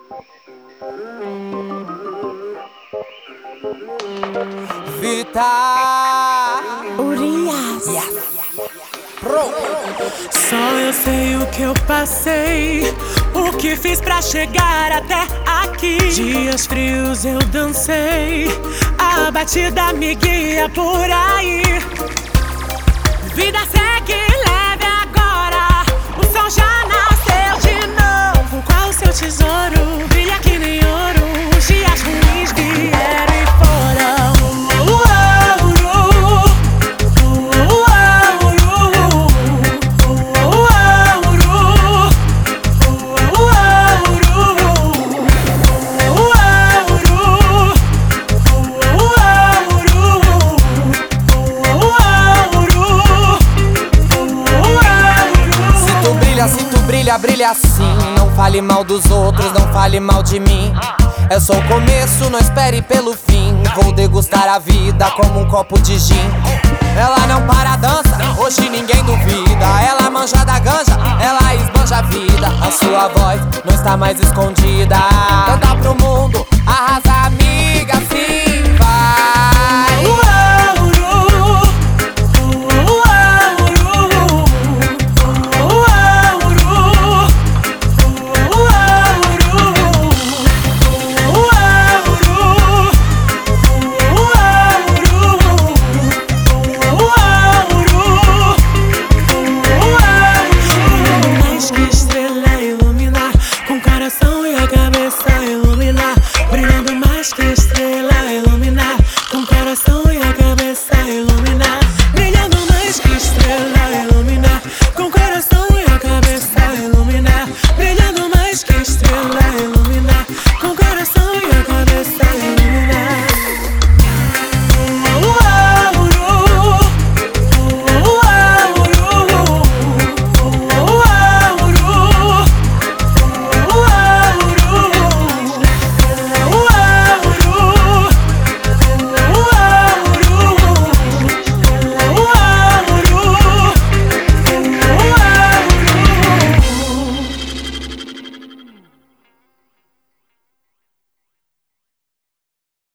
Vitar Urias. Só eu sei o que eu passei, o que fiz pra chegar até aqui. Dias frios eu dancei, a batida me guia por aí. Vida segue leve agora, o sol já nasceu de novo. Qual o seu tesouro? Brilha que nem ouro, os dias ruins vieram e foram. Se tu brilha, brilha assim. Não fale mal dos outros, não fale mal de mim. É só o começo, não espere pelo fim. Vou degustar a vida como um copo de gin. Ela não para a dança, hoje ninguém duvida. Ela manja da ganja, ela esbanja a vida. A sua voz não está mais escondida. Canta pro mundo, arrasa amiga, sim, vai. E a cabeça iluminar, brilhando mais que